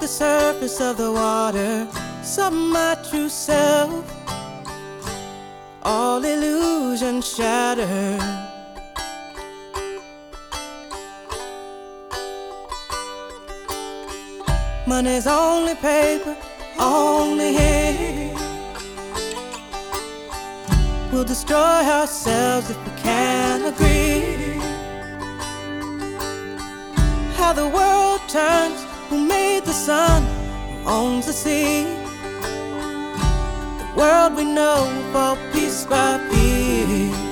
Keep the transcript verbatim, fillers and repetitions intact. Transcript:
the surface of the water, saw my true self, all illusion shattered. Money's only paper, only here. We'll destroy ourselves if we can't agree. How the world turns, who made the sun, who owns the sea. The world we know will fall piece by piece.